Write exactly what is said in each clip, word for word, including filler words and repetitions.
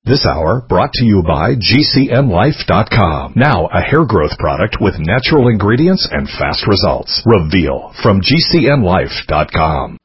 This hour brought to you by G C N Life dot com. Now a hair growth product with natural ingredients and fast results. Reveal from G C N Life dot com.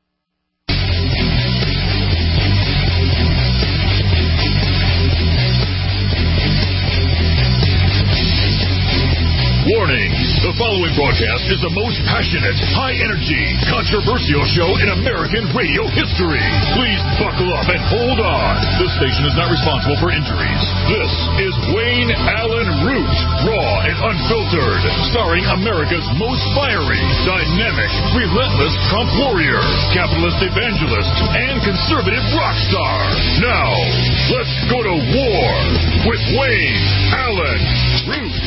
Warning! The following broadcast is the most passionate, high-energy, controversial show in American radio history. Please buckle up and hold on. This station is not responsible for injuries. This is Wayne Allen Root, raw and unfiltered, starring America's most fiery, dynamic, relentless Trump warrior, capitalist evangelist, and conservative rock star. Now, let's go to war with Wayne Allen Root.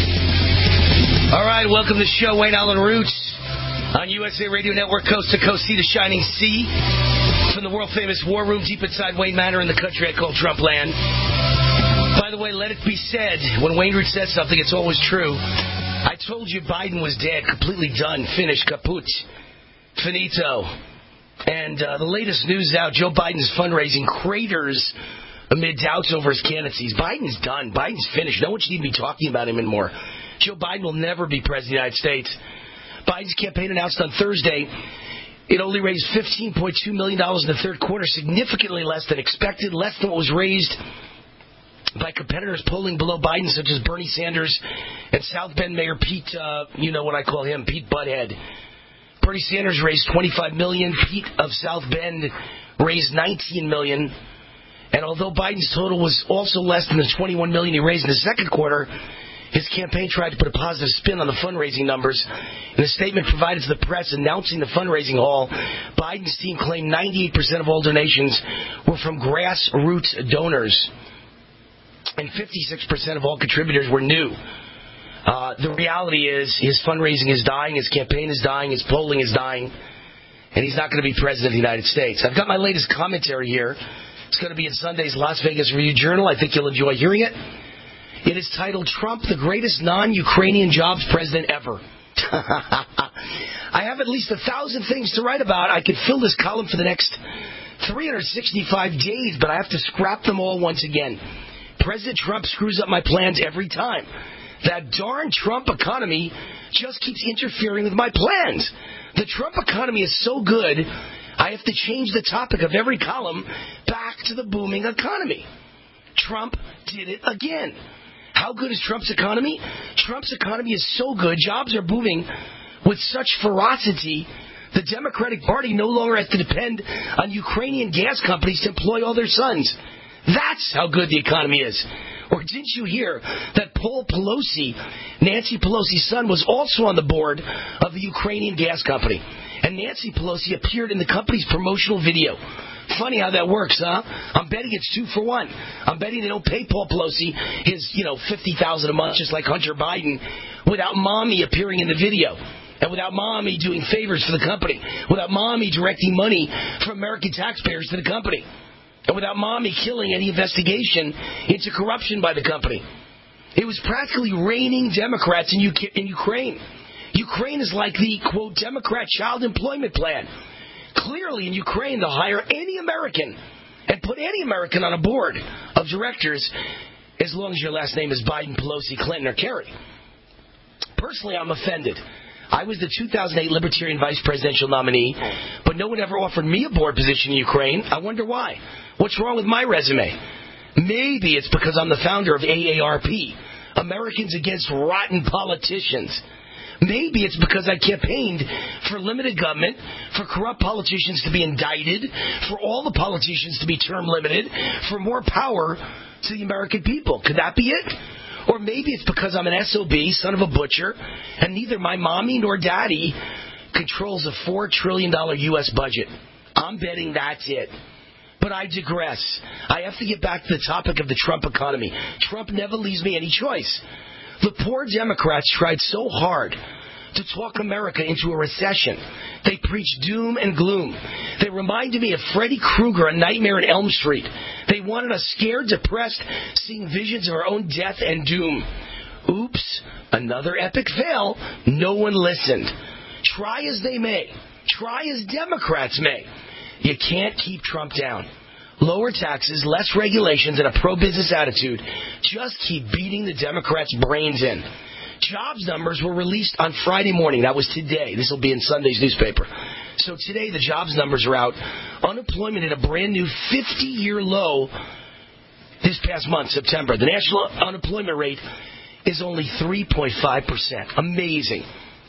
All right, welcome to the show, Wayne Allen Roots, on U S A Radio Network, coast to coast, sea to shining sea, from the world-famous war room deep inside Wayne Manor in the country I call Trump land. By the way, let it be said, when Wayne Root says something, it's always true. I told you Biden was dead, completely done, finished, kaput, finito. And uh, the latest news out, Joe Biden's fundraising craters amid doubts over his candidacy. Biden's done. Biden's finished. No one should even be talking about him anymore. Joe Biden will never be president of the United States. Biden's campaign announced on Thursday it only raised fifteen point two million dollars in the third quarter, significantly less than expected, less than what was raised by competitors polling below Biden, such as Bernie Sanders and South Bend Mayor Pete, uh, you know what I call him, Pete Butthead. Bernie Sanders raised twenty-five million dollars. Pete of South Bend raised nineteen million dollars. And although Biden's total was also less than the twenty-one million dollars he raised in the second quarter, his campaign tried to put a positive spin on the fundraising numbers. In a statement provided to the press announcing the fundraising haul, Biden's team claimed ninety-eight percent of all donations were from grassroots donors, and fifty-six percent of all contributors were new. Uh, the reality is his fundraising is dying, his campaign is dying, his polling is dying, and he's not going to be president of the United States. I've got my latest commentary here. It's going to be in Sunday's Las Vegas Review-Journal. I think you'll enjoy hearing it. It is titled, Trump, the greatest non-Ukrainian jobs president ever. I have at least a thousand things to write about. I could fill this column for the next three hundred sixty-five days, but I have to scrap them all once again. President Trump screws up my plans every time. That darn Trump economy just keeps interfering with my plans. The Trump economy is so good, I have to change the topic of every column back to the booming economy. Trump did it again. How good is Trump's economy? Trump's economy is so good, jobs are booming with such ferocity, the Democratic Party no longer has to depend on Ukrainian gas companies to employ all their sons. That's how good the economy is. Or didn't you hear that Paul Pelosi, Nancy Pelosi's son, was also on the board of the Ukrainian gas company? And Nancy Pelosi appeared in the company's promotional video. Funny how that works, huh? I'm betting it's two for one. I'm betting they don't pay Paul Pelosi his, you know, fifty thousand dollars a month, just like Hunter Biden, without mommy appearing in the video. And without mommy doing favors for the company. Without mommy directing money from American taxpayers to the company. And without mommy killing any investigation into corruption by the company. It was practically raining Democrats in, U- in Ukraine. Ukraine is like the, quote, Democrat child employment plan. Clearly, in Ukraine, they'll hire any American and put any American on a board of directors as long as your last name is Biden, Pelosi, Clinton, or Kerry. Personally, I'm offended. I was the two thousand eight Libertarian vice presidential nominee, but no one ever offered me a board position in Ukraine. I wonder why. What's wrong with my resume? Maybe it's because I'm the founder of A A R P, Americans Against Rotten Politicians. Maybe it's because I campaigned for limited government, for corrupt politicians to be indicted, for all the politicians to be term limited, for more power to the American people. Could that be it? Or maybe it's because I'm an S O B, son of a butcher, and neither my mommy nor daddy controls a four trillion dollars U S budget. I'm betting that's it. But I digress. I have to get back to the topic of the Trump economy. Trump never leaves me any choice. The poor Democrats tried so hard to talk America into a recession. They preached doom and gloom. They reminded me of Freddy Krueger, A Nightmare on Elm Street. They wanted us scared, depressed, seeing visions of our own death and doom. Oops, another epic fail. No one listened. Try as they may, try as Democrats may, you can't keep Trump down. lower taxes, less regulations, and a pro-business attitude just keep beating the Democrats' brains in. Jobs numbers were released on Friday morning. That was today. This will be in Sunday's newspaper. So today the jobs numbers are out. Unemployment at a brand new fifty-year low this past month, September. The national unemployment rate is only three point five percent. Amazing.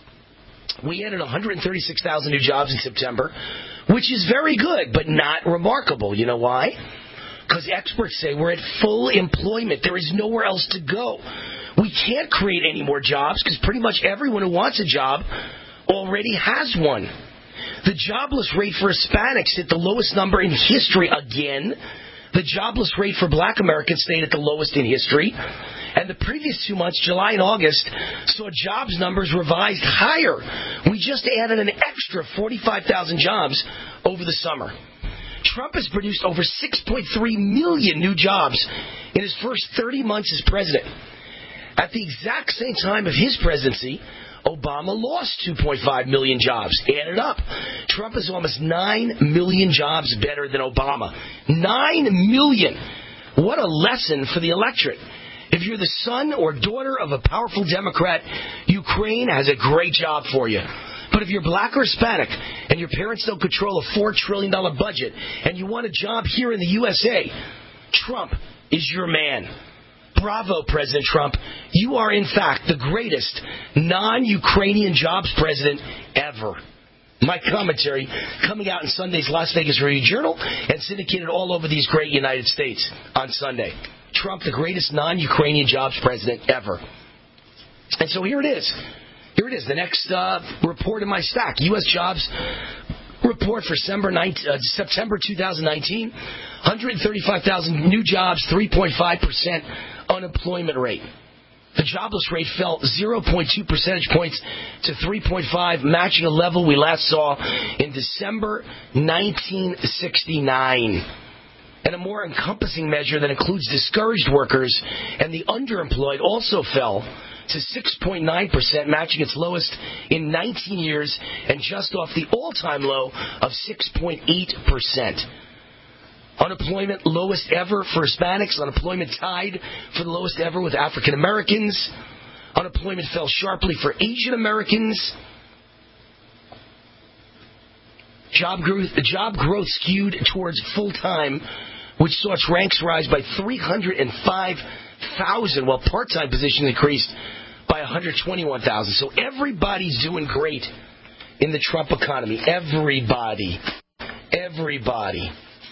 We added one hundred thirty-six thousand new jobs in September, which is very good, but not remarkable. You know why? Because experts say we're at full employment. There is nowhere else to go. We can't create any more jobs because pretty much everyone who wants a job already has one. The jobless rate for Hispanics hit the lowest number in history again. The jobless rate for black Americans stayed at the lowest in history. And the previous two months, July and August, saw jobs numbers revised higher. We just added an extra forty-five thousand jobs over the summer. Trump has produced over six point three million new jobs in his first thirty months as president. At the exact same time of his presidency, Obama lost two point five million jobs. Added up, Trump is almost nine million jobs better than Obama. nine million! What a lesson for the electorate. If you're the son or daughter of a powerful Democrat, Ukraine has a great job for you. But if you're black or Hispanic and your parents don't control a four trillion dollars budget and you want a job here in the U S A, Trump is your man. Bravo, President Trump. You are, in fact, the greatest non-Ukrainian jobs president ever. My commentary coming out in Sunday's Las Vegas Review-Journal and syndicated all over these great United States on Sunday. Trump, the greatest non-Ukrainian jobs president ever. And so here it is. Here it is, the next uh, report in my stack. U S jobs report for September, nineteenth, uh, September twenty nineteen. one hundred thirty-five thousand new jobs, three point five percent unemployment rate. The jobless rate fell zero point two percentage points to three point five, matching a level we last saw in December nineteen sixty-nine. And a more encompassing measure that includes discouraged workers and the underemployed also fell to six point nine percent, matching its lowest in nineteen years and just off the all-time low of six point eight percent. Unemployment lowest ever for Hispanics. Unemployment tied for the lowest ever with African Americans. Unemployment fell sharply for Asian Americans. Job growth, job growth skewed towards full-time, which saw its ranks rise by three hundred five thousand, while part-time positions increased by one hundred twenty-one thousand. So everybody's doing great in the Trump economy. Everybody. Everybody.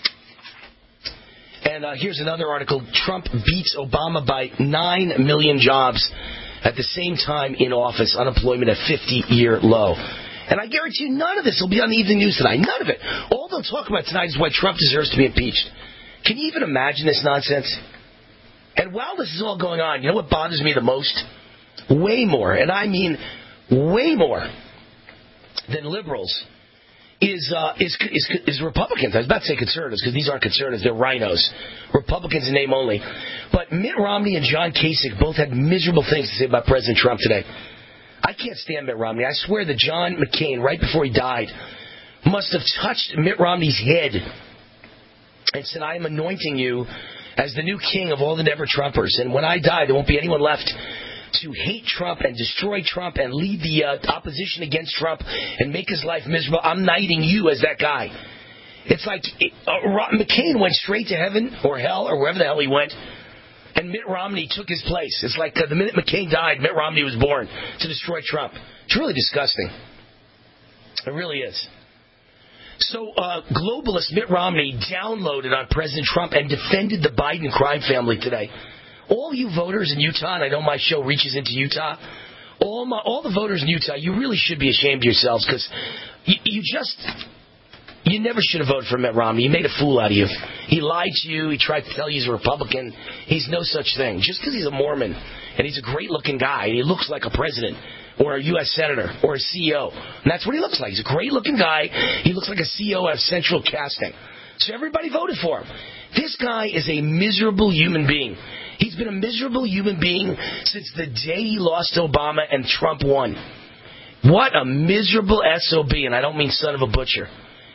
And uh, here's another article. Trump beats Obama by nine million jobs at the same time in office. Unemployment at fifty-year low. And I guarantee you none of this will be on the evening news tonight. None of it. All they'll talk about tonight is why Trump deserves to be impeached. Can you even imagine this nonsense? And while this is all going on, you know what bothers me the most? Way more, and I mean way more than liberals, is uh, is, is is Republicans. I was about to say conservatives, because these aren't conservatives, they're rhinos. Republicans in name only. But Mitt Romney and John Kasich both had miserable things to say about President Trump today. I can't stand Mitt Romney. I swear that John McCain, right before he died, must have touched Mitt Romney's head and said, I am anointing you as the new king of all the never-Trumpers. And when I die, there won't be anyone left to hate Trump and destroy Trump and lead the uh, opposition against Trump and make his life miserable. I'm knighting you as that guy. It's like uh, McCain went straight to heaven or hell or wherever the hell he went, and Mitt Romney took his place. It's like uh, the minute McCain died, Mitt Romney was born to destroy Trump. It's really disgusting. It really is. So uh, globalist Mitt Romney downloaded on President Trump and defended the Biden crime family today. All you voters in Utah, and I know my show reaches into Utah, all my, all the voters in Utah, you really should be ashamed of yourselves, because you, you just, you never should have voted for Mitt Romney. He made a fool out of you. He lied to you. He tried to tell you he's a Republican. He's no such thing. Just because he's a Mormon, and he's a great-looking guy, and he looks like a president, or a U S senator, or a C E O. And that's what he looks like. He's a great-looking guy. He looks like a C E O out of Central Casting. So everybody voted for him. This guy is a miserable human being. He's been a miserable human being since the day he lost to Obama and Trump won. What a miserable S O B, and I don't mean son of a butcher.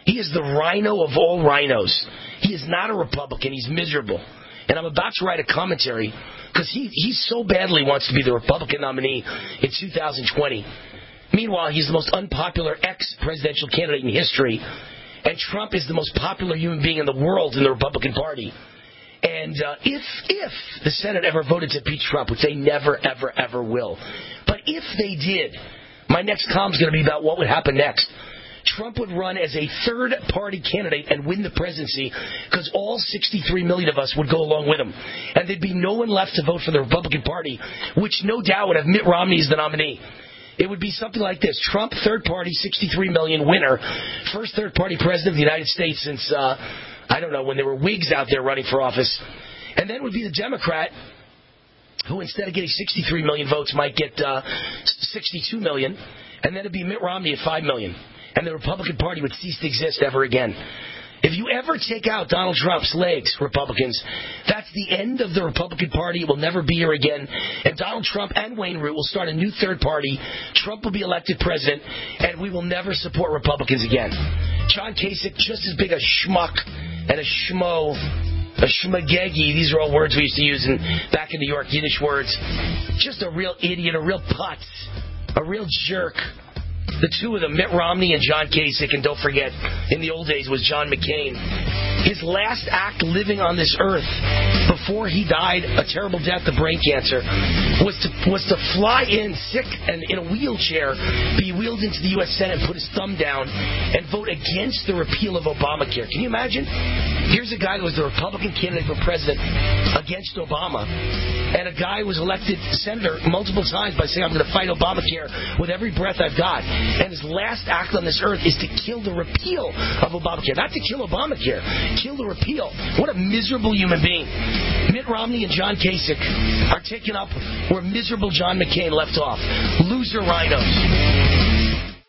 He is the rhino of all rhinos. He is not a Republican. He's miserable. And I'm about to write a commentary because he, he so badly wants to be the Republican nominee in two thousand twenty. Meanwhile, he's the most unpopular ex-presidential candidate in history. And Trump is the most popular human being in the world in the Republican Party. And uh, if if the Senate ever voted to impeach Trump, which they never, ever, ever will, but if they did, my next column is going to be about what would happen next. Trump would run as a third-party candidate and win the presidency because all sixty-three million of us would go along with him. And there'd be no one left to vote for the Republican Party, which no doubt would have Mitt Romney as the nominee. It would be something like this. Trump, third-party, sixty-three million winner, first third-party president of the United States since, uh, I don't know, when there were Whigs out there running for office. And then would be the Democrat, who instead of getting sixty-three million votes might get uh, sixty-two million. And then it'd be Mitt Romney at five million. And the Republican Party would cease to exist ever again. If you ever take out Donald Trump's legs, Republicans, that's the end of the Republican Party. It will never be here again. And Donald Trump and Wayne Root will start a new third party. Trump will be elected president, and we will never support Republicans again. John Kasich, just as big a schmuck and a schmo, a schmagegi. These are all words we used to use in, back in New York, Yiddish words. Just a real idiot, a real putz, a real jerk. The two of them, Mitt Romney and John Kasich, and don't forget, in the old days was John McCain. His last act living on this earth before he died a terrible death of brain cancer was to was to fly in sick and in a wheelchair, be wheeled into the U S Senate and put his thumb down and vote against the repeal of Obamacare. Can you imagine? Here's a guy who was the Republican candidate for president against Obama, and a guy who was elected senator multiple times by saying, I'm going to fight Obamacare with every breath I've got. And his last act on this earth is to kill the repeal of Obamacare. Not to kill Obamacare, kill the repeal. What a miserable human being. Mitt Romney and John Kasich are taking up where miserable John McCain left off. Loser rhinos.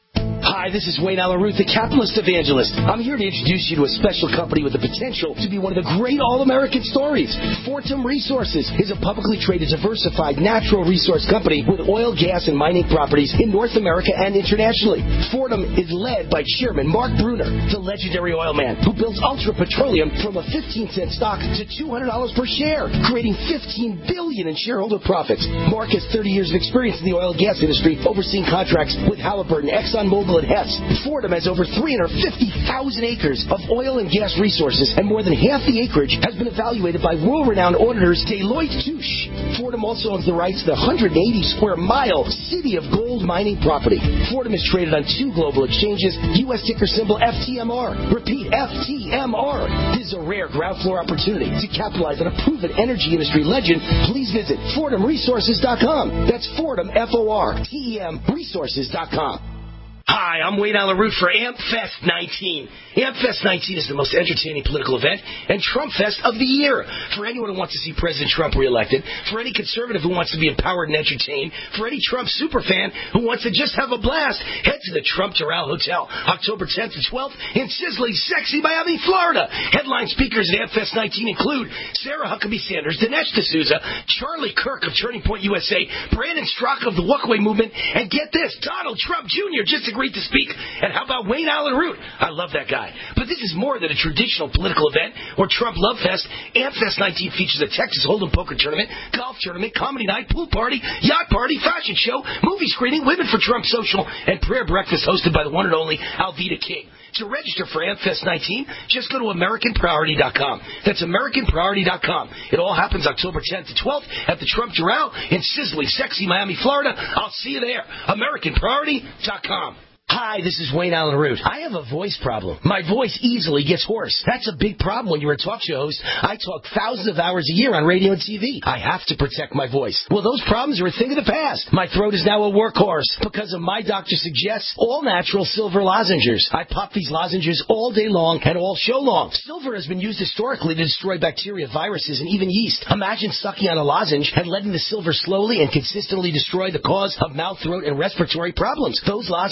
Hi, this is Wayne Allyn Root, the capitalist evangelist. I'm here to introduce you to a special company with the potential to be one of the great all-American stories. Fortum Resources is a publicly traded, diversified, natural resource company with oil, gas, and mining properties in North America and internationally. Fortum is led by Chairman Mark Bruner, the legendary oil man, who built Ultra Petroleum from a fifteen cent stock to two hundred dollars per share, creating fifteen billion dollars in shareholder profits. Mark has thirty years of experience in the oil and gas industry, overseeing contracts with Halliburton, ExxonMobil, and Hess. Fortum has over three hundred fifty thousand acres of oil and gas resources, and more than half the acreage has been evaluated by world-renowned auditors Deloitte Touche. Fortum also owns the rights to the one hundred eighty square mile City of Gold mining property. Fortum is traded on two global exchanges, U S ticker symbol F T M R. Repeat, F T M R. This is a rare ground floor opportunity to capitalize on a proven energy industry legend. Please visit Fortum Resources dot com. That's Fortum, F O R T E M, Resources dot com. Hi, I'm Wayne Allyn Root for AmpFest nineteen. AmpFest nineteen is the most entertaining political event and Trump Fest of the year. For anyone who wants to see President Trump reelected, for any conservative who wants to be empowered and entertained, for any Trump superfan who wants to just have a blast, head to the Trump Doral Hotel, October tenth to twelfth in sizzling, sexy Miami, Florida. Headline speakers at AmpFest nineteen include Sarah Huckabee Sanders, Dinesh D'Souza, Charlie Kirk of Turning Point U S A, Brandon Straka of the Walkaway Movement, and get this, Donald Trump Junior just agreed to speak. And how about Wayne Allyn Root? I love that guy. But this is more than a traditional political event or Trump Love Fest. AmpFest nineteen features a Texas Hold'em poker tournament, golf tournament, comedy night, pool party, yacht party, fashion show, movie screening, Women for Trump social, and prayer breakfast hosted by the one and only Alveda King. To register for AmpFest nineteen, just go to American Priority dot com. That's American Priority dot com. It all happens October tenth to twelfth at the Trump Doral in sizzling, sexy Miami, Florida. I'll see you there. American Priority dot com. Hi, this is Wayne Allyn Root. I have a voice problem. My voice easily gets hoarse. That's a big problem when you're a talk show host. I talk thousands of hours a year on radio and T V. I have to protect my voice. Well, those problems are a thing of the past. My throat is now a workhorse because of my doctor suggests all-natural silver lozenges. I pop these lozenges all day long and all show long. Silver has been used historically to destroy bacteria, viruses, and even yeast. Imagine sucking on a lozenge and letting the silver slowly and consistently destroy the cause of mouth, throat, and respiratory problems. Those lozenges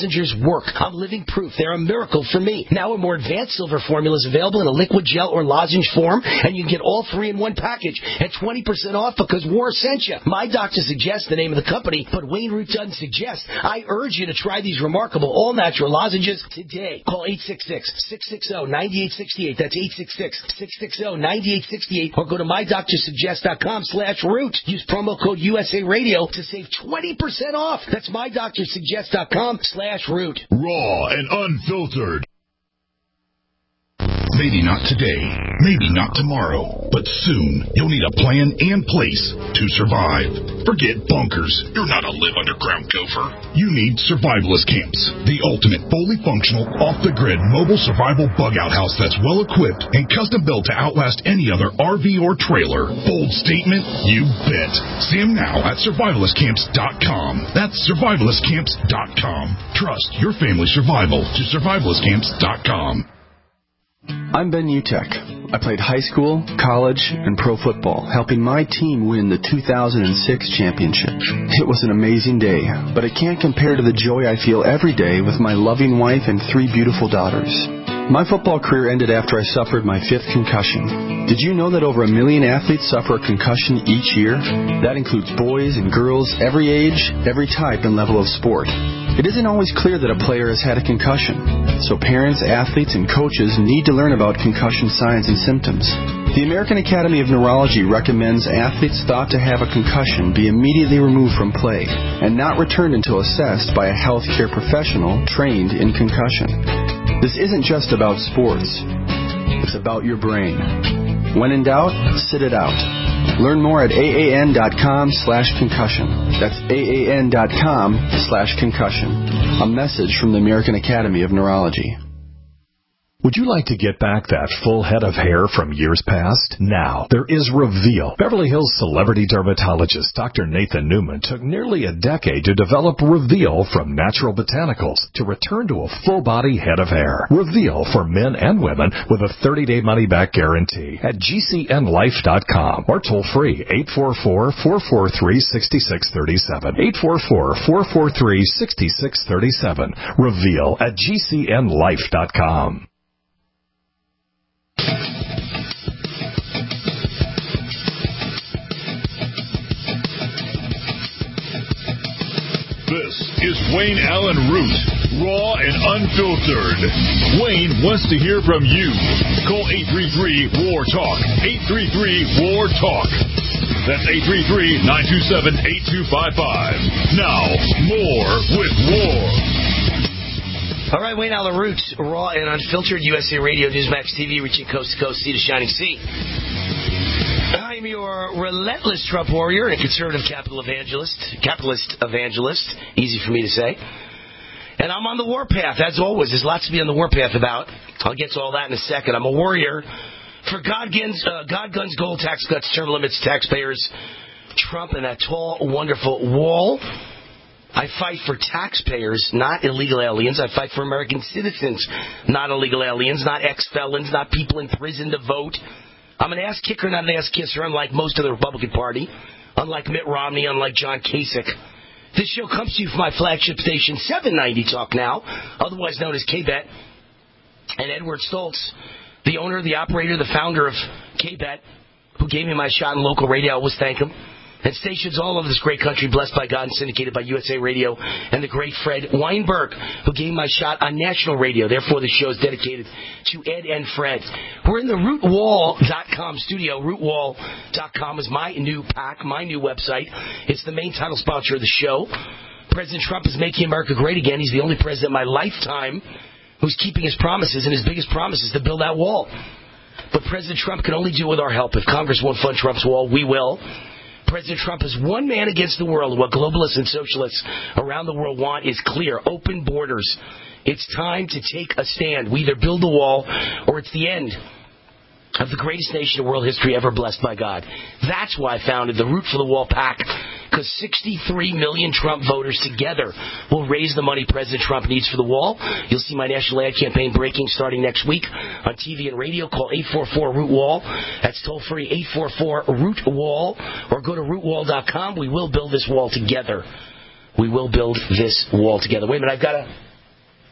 work. I'm living proof. They're a miracle for me. Now a more advanced silver formula is available in a liquid gel or lozenge form, and you can get all three in one package at twenty percent off because War sent you. My doctor suggests the name of the company, but Wayne Root doesn't suggest. I urge you to try these remarkable all-natural lozenges today. Call eight six six, six six zero, nine eight six eight. That's eight six six, six six zero, nine eight six eight. Or go to my doctor suggest dot com slash root. Use promo code U S A Radio to save twenty percent off. That's my doctor suggest dot com slash root. Raw and unfiltered. Maybe not today, maybe not tomorrow, but soon you'll need a plan and place to survive. Forget bunkers. You're not a live underground gopher. You need survivalist camps, the ultimate fully functional, off-the-grid mobile survival bug-out house that's well-equipped and custom-built to outlast any other R V or trailer. Bold statement? You bet. See them now at survivalist camps dot com. That's survivalist camps dot com. Trust your family's survival to survivalist camps dot com. I'm Ben Utek. I played high school, college, and pro football, helping my team win the two thousand six championship. It was an amazing day, but it can't compare to the joy I feel every day with my loving wife and three beautiful daughters. My football career ended after I suffered my fifth concussion. Did you know that over a million athletes suffer a concussion each year? That includes boys and girls, every age, every type and level of sport. It isn't always clear that a player has had a concussion, so parents, athletes, and coaches need to learn about concussion signs and symptoms. The American Academy of Neurology recommends athletes thought to have a concussion be immediately removed from play and not returned until assessed by a healthcare professional trained in concussion. This isn't just about sports. It's about your brain. When in doubt, sit it out. Learn more at A A N dot com slash concussion. That's A A N dot com slash concussion. A message from the American Academy of Neurology. Would you like to get back that full head of hair from years past? Now, there is Reveal. Beverly Hills celebrity dermatologist Doctor Nathan Newman took nearly a decade to develop Reveal from natural botanicals to return to a full-body head of hair. Reveal for men and women with a thirty-day money-back guarantee at G C N life dot com or toll-free eight four four, four four three, six six three seven. eight four four, four four three, six six three seven. Reveal at G C N life dot com. This is Wayne Allen Root, raw and unfiltered. Wayne wants to hear from you. Call eight three three, W A R, TALK. eight three three, W A R, TALK. That's eight three three, nine two seven, eight two five five. Now, more with War. All right, Wayne Allen Root, raw and unfiltered, U S A Radio, Newsmax T V, reaching coast to coast, sea to shining sea. I'm your relentless Trump warrior and conservative capital evangelist, capitalist evangelist, easy for me to say. And I'm on the warpath, as always. There's lots to be on the warpath about. I'll get to all that in a second. I'm a warrior for God guns, uh, God, guns, gold, tax cuts, term limits, taxpayers, Trump, and that tall, wonderful wall. I fight for taxpayers, not illegal aliens. I fight for American citizens, not illegal aliens, not ex-felons, not people in prison to vote. I'm an ass kicker, not an ass kisser, unlike most of the Republican Party, unlike Mitt Romney, unlike John Kasich. This show comes to you from my flagship station, seven ninety Talk Now, otherwise known as K-Bet. And Edward Stoltz, the owner, the operator, the founder of K-Bet, who gave me my shot in local radio, I always thank him. And stations all over this great country, blessed by God and syndicated by U S A Radio, and the great Fred Weinberg, who gave my shot on national radio. Therefore, the show is dedicated to Ed and Fred. We're in the root wall dot com studio. root wall dot com is my new pack, my new website. It's the main title sponsor of the show. President Trump is making America great again. He's the only president in my lifetime who's keeping his promises, and his biggest promise is to build that wall. But President Trump can only do it with our help. If Congress won't fund Trump's wall, we will. President Trump is one man against the world. What globalists and socialists around the world want is clear, open borders. It's time to take a stand. We either build the wall or it's the end of the greatest nation in world history ever blessed by God. That's why I founded the Root for the Wall PAC, because sixty-three million Trump voters together will raise the money President Trump needs for the wall. You'll see my national ad campaign breaking starting next week on T V and radio. Call eight four four, root wall. That's toll-free, eight four four, root wall. Or go to root wall dot com. We will build this wall together. We will build this wall together. Wait a minute, I've got to...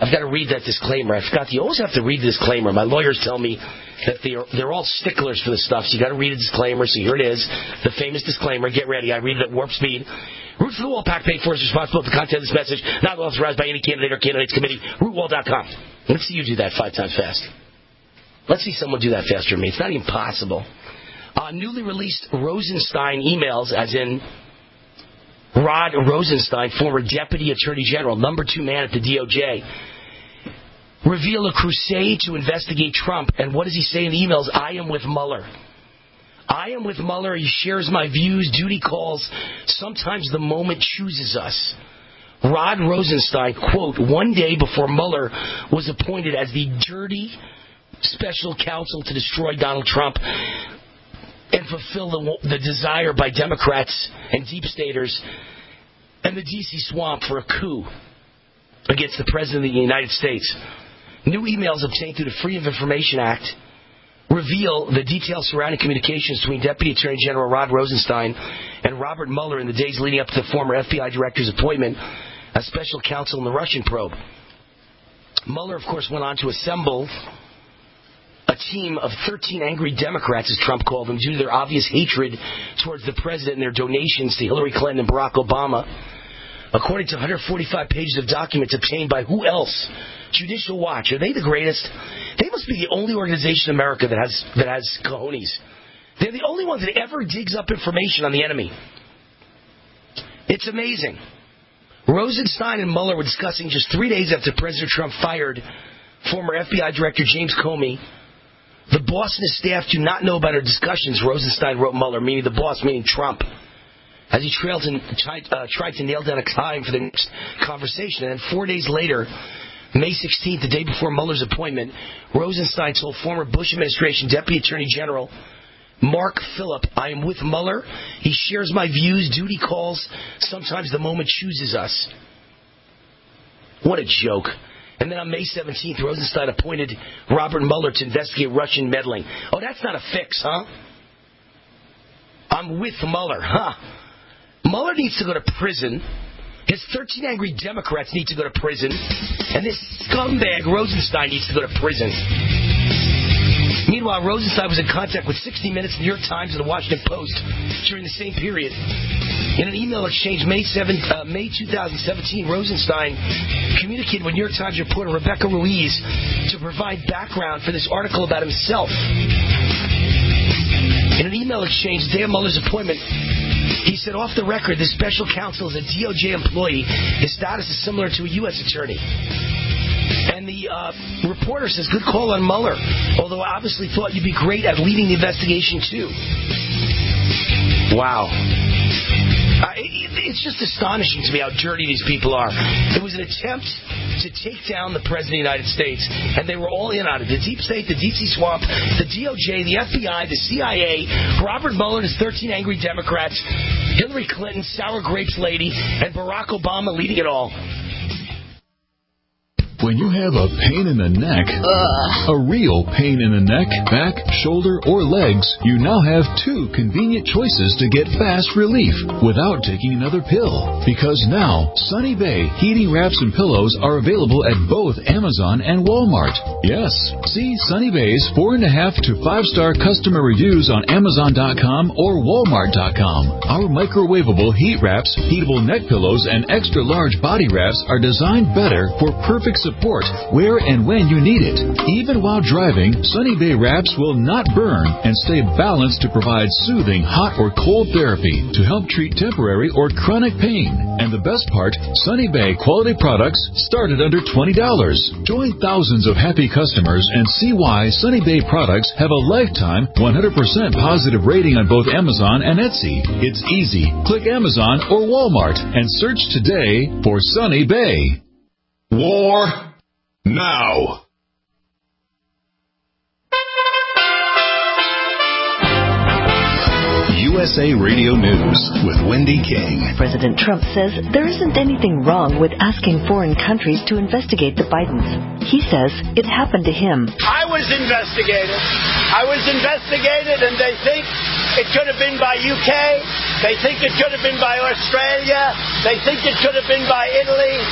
I've got to read that disclaimer. I forgot. You always have to read the disclaimer. My lawyers tell me that they're, they're all sticklers for this stuff, so you got to read a disclaimer. So here it is, the famous disclaimer. Get ready. I read it at warp speed. Root for the Wall PAC paid for is responsible for the content of this message, not authorized by any candidate or candidates committee. root wall dot com. Let's see you do that five times fast. Let's see someone do that faster than me. It's not even possible. Uh, newly released Rosenstein emails, as in Rod Rosenstein, former Deputy Attorney General, number two man at the D O J, reveal a crusade to investigate Trump. And what does he say in the emails? I am with Mueller. I am with Mueller. He shares my views, duty calls. Sometimes the moment chooses us. Rod Rosenstein, quote, one day before Mueller was appointed as the dirty special counsel to destroy Donald Trump and fulfill the, the desire by Democrats and deep staters and the D C swamp for a coup against the President of the United States. New emails obtained through the Freedom of Information Act reveal the details surrounding communications between Deputy Attorney General Rod Rosenstein and Robert Mueller in the days leading up to the former F B I director's appointment as special counsel in the Russian probe. Mueller, of course, went on to assemble a team of thirteen angry Democrats, as Trump called them, due to their obvious hatred towards the president and their donations to Hillary Clinton and Barack Obama. According to one hundred forty-five pages of documents obtained by who else? Judicial Watch. Are they the greatest? They must be the only organization in America that has that has cojones. They're the only ones that ever digs up information on the enemy. It's amazing. Rosenstein and Mueller were discussing just three days after President Trump fired former F B I Director James Comey. The boss and his staff do not know about our discussions, Rosenstein wrote Mueller, meaning the boss, meaning Trump, as he trailed and tried, uh, tried to nail down a time for the next conversation. And then four days later, May sixteenth, the day before Mueller's appointment, Rosenstein told former Bush administration Deputy Attorney General Mark Phillip, I am with Mueller. He shares my views, duty calls. Sometimes the moment chooses us. What a joke. And then on May seventeenth, Rosenstein appointed Robert Mueller to investigate Russian meddling. Oh, that's not a fix, huh? I'm with Mueller, huh? Mueller needs to go to prison. His thirteen angry Democrats need to go to prison. And this scumbag Rosenstein needs to go to prison. Meanwhile, Rosenstein was in contact with sixty minutes, the New York Times, and the Washington Post during the same period. In an email exchange May seventh, uh, May twenty seventeen, Rosenstein communicated with New York Times reporter Rebecca Ruiz to provide background for this article about himself. In an email exchange the day of Mueller's appointment, he said, off the record, this special counsel is a D O J employee. His status is similar to a U S attorney. And the uh, reporter says, good call on Mueller, although I obviously thought you'd be great at leading the investigation, too. Wow. Uh, it, it's just astonishing to me how dirty these people are. It was an attempt to take down the President of the United States, and they were all in on it. The Deep State, the D C Swamp, the D O J, the F B I, the C I A, Robert Mueller and his thirteen angry Democrats, Hillary Clinton, Sour Grapes Lady, and Barack Obama leading it all. When you have a pain in the neck, Ugh. a real pain in the neck, back, shoulder, or legs, you now have two convenient choices to get fast relief without taking another pill. Because now, Sunny Bay heating wraps and pillows are available at both Amazon and Walmart. Yes, see Sunny Bay's four and a half to five star customer reviews on Amazon dot com or Walmart dot com. Our microwavable heat wraps, heatable neck pillows, and extra large body wraps are designed better for perfect support. Support where and when you need it. Even while driving, Sunny Bay wraps will not burn and stay balanced to provide soothing hot or cold therapy to help treat temporary or chronic pain. And the best part, Sunny Bay quality products start at under twenty dollars. Join thousands of happy customers and see why Sunny Bay products have a lifetime one hundred percent positive rating on both Amazon and Etsy. It's easy. Click Amazon or Walmart and search today for Sunny Bay. War now. U S A Radio News with Wendy King. President Trump says there isn't anything wrong with asking foreign countries to investigate the Bidens. He says it happened to him. I was investigated. I was investigated, and they think it could have been by U K. They think it could have been by Australia. They think it could have been by Italy.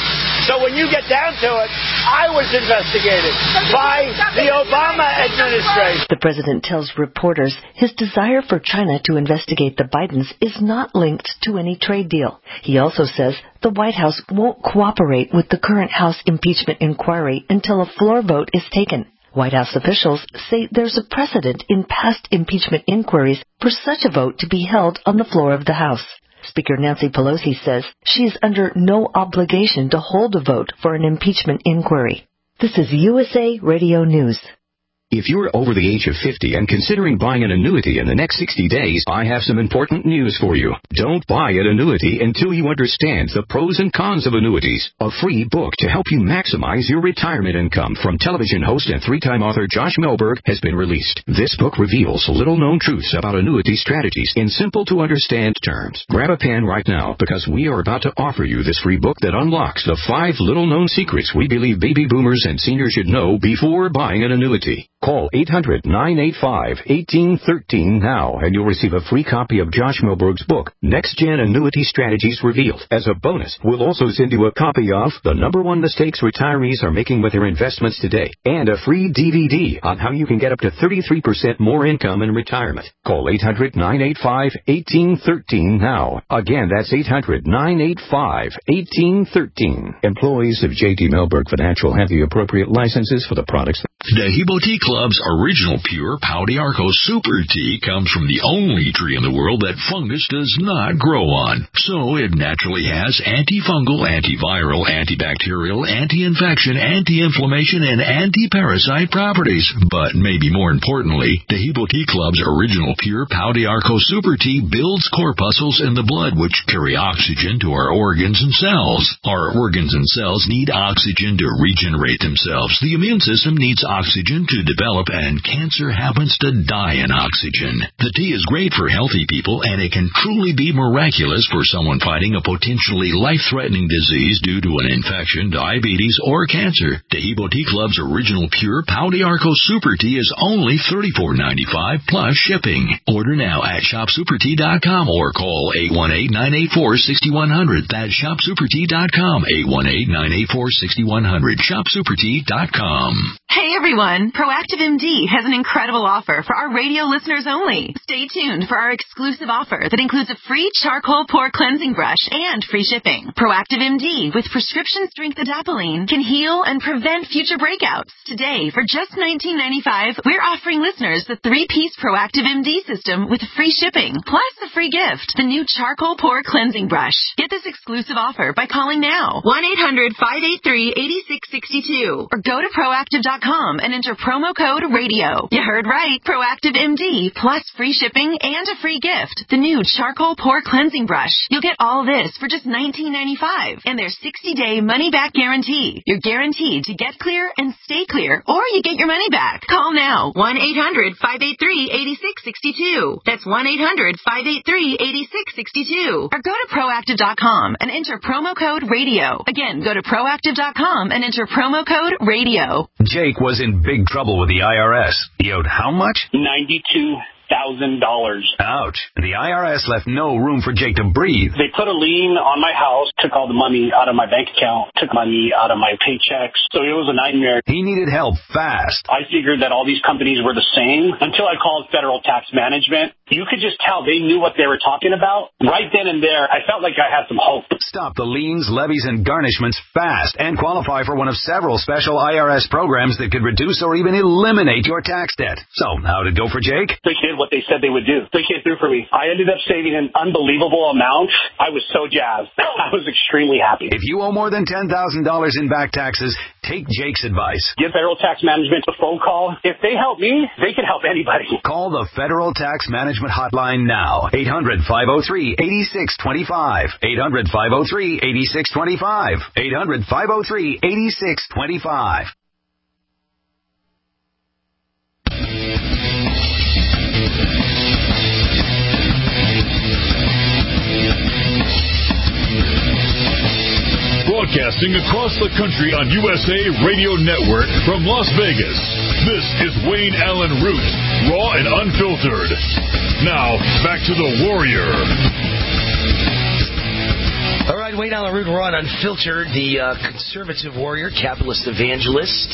So when you get down to it, I was investigated by the Obama administration. The president tells reporters his desire for China to investigate the Bidens is not linked to any trade deal. He also says the White House won't cooperate with the current House impeachment inquiry until a floor vote is taken. White House officials say there's a precedent in past impeachment inquiries for such a vote to be held on the floor of the House. Speaker Nancy Pelosi says she is under no obligation to hold a vote for an impeachment inquiry. This is U S A Radio News. If you're over the age of fifty and considering buying an annuity in the next sixty days, I have some important news for you. Don't buy an annuity until you understand the pros and cons of annuities. A free book to help you maximize your retirement income from television host and three-time author Josh Melberg has been released. This book reveals little-known truths about annuity strategies in simple-to-understand terms. Grab a pen right now because we are about to offer you this free book that unlocks the five little-known secrets we believe baby boomers and seniors should know before buying an annuity. Call eight hundred, nine eight five, one eight one three now and you'll receive a free copy of Josh Melberg's book, Next Gen Annuity Strategies Revealed. As a bonus, we'll also send you a copy of The Number One Mistakes Retirees Are Making with Their Investments Today and a free D V D on how you can get up to thirty-three percent more income in retirement. Call eight hundred, nine eight five, one eight one three now. Again, that's eight hundred, nine eight five, one eight one three. Employees of J D Melberg Financial have the appropriate licenses for the products. Dehibo Tea Club's original pure Pau d'Arco Super Tea comes from the only tree in the world that fungus does not grow on. So it naturally has antifungal, antiviral, antibacterial, anti-infection, anti-inflammation, and anti-parasite properties. But maybe more importantly, Dehibo Tea Club's original pure Pau d'Arco Super Tea builds corpuscles in the blood which carry oxygen to our organs and cells. Our organs and cells need oxygen to regenerate themselves. The immune system needs oxygen to develop, and cancer happens to die in oxygen. The tea is great for healthy people, and it can truly be miraculous for someone fighting a potentially life-threatening disease due to an infection, diabetes, or cancer. Dehibo Tea Club's original pure Pau d'Arco Super Tea is only thirty-four dollars and ninety-five cents plus shipping. Order now at shop super tea dot com or call eight one eight, nine eight four, six one zero zero. That's shop super tea dot com, eight one eight, nine eight four, six one zero zero, shop super tea dot com. Hey everyone, Proactive M D has an incredible offer for our radio listeners only. Stay tuned for our exclusive offer that includes a free charcoal pore cleansing brush and free shipping. Proactive M D with prescription strength adapalene can heal and prevent future breakouts. Today, for just nineteen ninety-five dollars, we're offering listeners the three-piece Proactive M D system with free shipping, plus a free gift, the new charcoal pore cleansing brush. Get this exclusive offer by calling now, one eight hundred, five eight three, eight six six two, or go to proactive dot com and enter promo code radio. You heard right. Proactive M D plus free shipping and a free gift. The new charcoal pore cleansing brush. You'll get all this for just nineteen ninety-five dollars and their sixty-day money-back guarantee. You're guaranteed to get clear and stay clear, or you get your money back. Call now. one eight hundred, five eight three, eight six six two. That's one eight hundred, five eight three, eight six six two. Or go to proactive dot com and enter promo code radio. Again, go to proactive dot com and enter promo code radio. Jake was in big trouble with the I R S. He owed how much? ninety-two thousand dollars. Ouch. The I R S left no room for Jake to breathe. They put a lien on my house, took all the money out of my bank account, took money out of my paychecks. So it was a nightmare. He needed help fast. I figured that all these companies were the same until I called Federal Tax Management. You could just tell they knew what they were talking about. Right then and there, I felt like I had some hope. Stop the liens, levies, and garnishments fast and qualify for one of several special I R S programs that could reduce or even eliminate your tax debt. So, how'd it go for Jake? They did what they said they would do. They came through for me. I ended up saving an unbelievable amount. I was so jazzed. I was extremely happy. If you owe more than ten thousand dollars in back taxes, take Jake's advice. Give Federal Tax Management a phone call. If they help me, they can help anybody. Call the Federal Tax Management Hotline now. eight hundred, five oh three, eight six two five. eight hundred, five oh three, eight six two five. eight hundred, five oh three, eight six two five. Broadcasting across the country on U S A Radio Network from Las Vegas, this is Wayne Allen Root, raw and unfiltered. Now, back to the Warrior. All right, Wayne Allyn Root, we're on Unfiltered, the uh, conservative warrior, capitalist evangelist.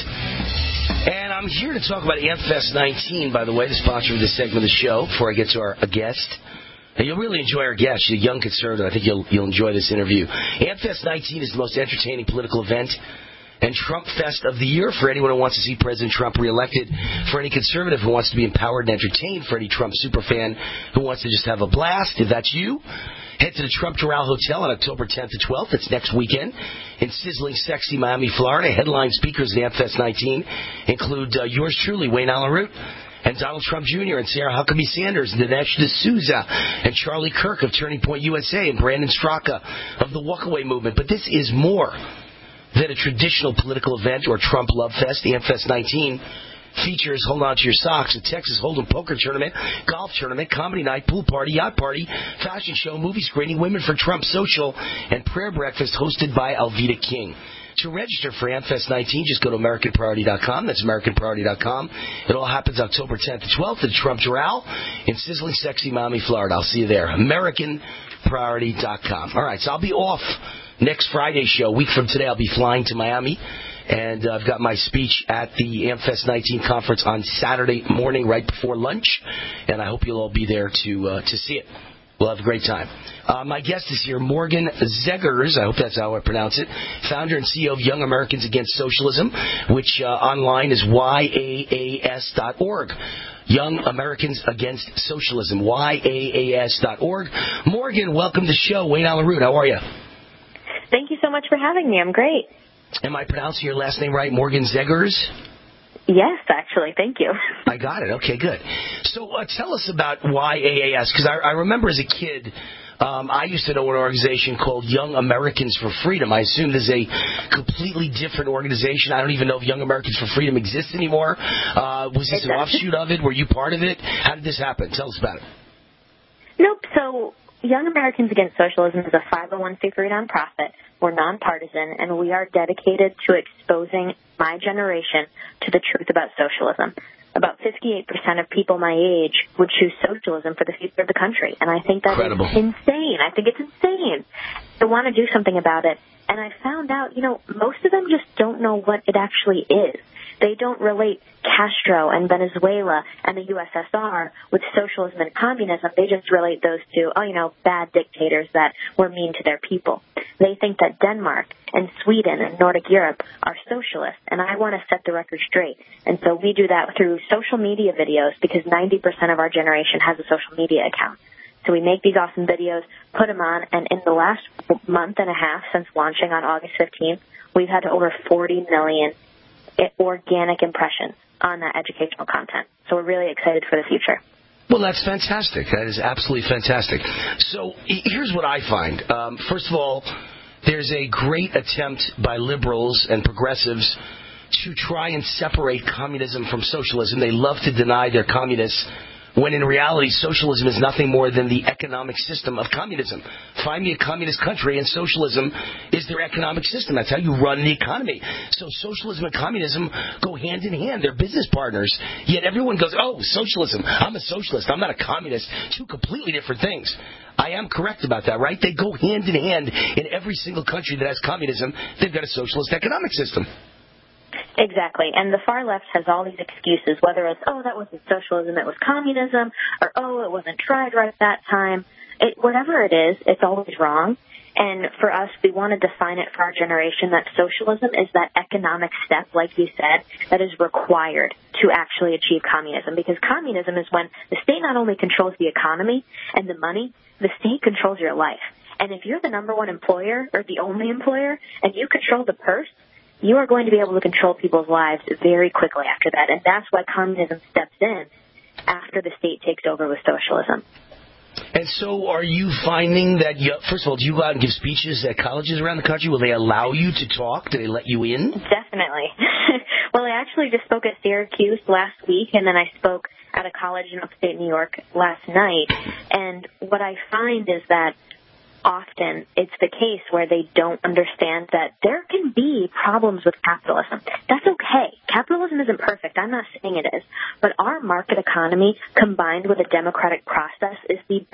And I'm here to talk about AmpFest nineteen, by the way, the sponsor of this segment of the show, before I get to our guest. And you'll really enjoy our guest. She's a young conservative. I think you'll, you'll enjoy this interview. AmpFest nineteen is the most entertaining political event and Trump Fest of the year for anyone who wants to see President Trump reelected, for any conservative who wants to be empowered and entertained, for any Trump superfan who wants to just have a blast. If that's you, head to the Trump Doral Hotel on October tenth to twelfth. It's next weekend in sizzling, sexy Miami, Florida. Headline speakers at AmpFest nineteen include uh, yours truly, Wayne Allyn Root, and Donald Trump Junior and Sarah Huckabee Sanders, and Dinesh D'Souza, and Charlie Kirk of Turning Point U S A, and Brandon Straka of the Walkaway Movement. But this is more than a traditional political event or Trump Love Fest. AmpFest nineteen features, hold on to your socks, a Texas Hold'em poker tournament, golf tournament, comedy night, pool party, yacht party, fashion show, movie screening, Women for Trump social, and prayer breakfast hosted by Alveda King. To register for AmpFest nineteen, just go to American Priority dot com. That's American Priority dot com. It all happens October tenth to twelfth at Trump Doral in sizzling, sexy Miami, Florida. I'll see you there. American Priority dot com. All right, so I'll be off next Friday's show. A week from today, I'll be flying to Miami. And uh, I've got my speech at the AmpFest nineteen conference on Saturday morning right before lunch. And I hope you'll all be there to uh, to see it. We'll have a great time. Uh, my guest is here, Morgan Zegers, I hope that's how I pronounce it, founder and C E O of Young Americans Against Socialism, which uh, online is Y A A S dot org. Young Americans Against Socialism, Y A A S dot org. Morgan, welcome to the show. Wayne Allyn Root, how are you? Thank you so much for having me. I'm great. Am I pronouncing your last name right, Morgan Zegers? Yes, actually. Thank you. I got it. Okay, good. So uh, tell us about Y A A S, because I, I remember as a kid, um, I used to know an organization called Young Americans for Freedom. I assume this is a completely different organization. I don't even know if Young Americans for Freedom exists anymore. Uh, was this an offshoot of it? Were you part of it? How did this happen? Tell us about it. Nope. So Young Americans Against Socialism is a five oh one c three nonprofit. We're nonpartisan, and we are dedicated to exposing my generation to the truth about socialism. About fifty-eight percent of people my age would choose socialism for the future of the country, and I think that's insane. I think it's insane. I want to do something about it, and I found out, you know, most of them just don't know what it actually is. They don't relate Castro and Venezuela and the U S S R with socialism and communism. They just relate those to, oh, you know, bad dictators that were mean to their people. They think that Denmark and Sweden and Nordic Europe are socialist, and I want to set the record straight. And so we do that through social media videos, because ninety percent of our generation has a social media account. So we make these awesome videos, put them on, and in the last month and a half since launching on August fifteenth, we've had over forty million organic impressions on that educational content. So we're really excited for the future. Well, that's fantastic. That is absolutely fantastic. So here's what I find. Um, first of all, there's a great attempt by liberals and progressives to try and separate communism from socialism. They love to deny they're communists, when in reality, socialism is nothing more than the economic system of communism. Find me a communist country, and socialism is their economic system. That's how you run the economy. So socialism and communism go hand in hand. They're business partners. Yet everyone goes, oh, socialism. I'm a socialist. I'm not a communist. Two completely different things. I am correct about that, right? They go hand in hand in every single country that has communism. They've got a socialist economic system. Exactly. And the far left has all these excuses, whether it's, oh, that wasn't socialism, it was communism, or, oh, it wasn't tried right at that time. It, whatever it is, it's always wrong. And for us, we want to define it for our generation that socialism is that economic step, like you said, that is required to actually achieve communism. Because communism is when the state not only controls the economy and the money, the state controls your life. And if you're the number one employer or the only employer and you control the purse, you are going to be able to control people's lives very quickly after that. And that's why communism steps in after the state takes over with socialism. And so are you finding that, you, first of all, do you go out and give speeches at colleges around the country? Will they allow you to talk? Do they let you in? Definitely. Well, I actually just spoke at Syracuse last week, and then I spoke at a college in upstate New York last night. And what I find is that often it's the case where they don't understand that there can be problems with capitalism. That's okay. Capitalism isn't perfect. I'm not saying it is. But our market economy combined with a democratic process is the best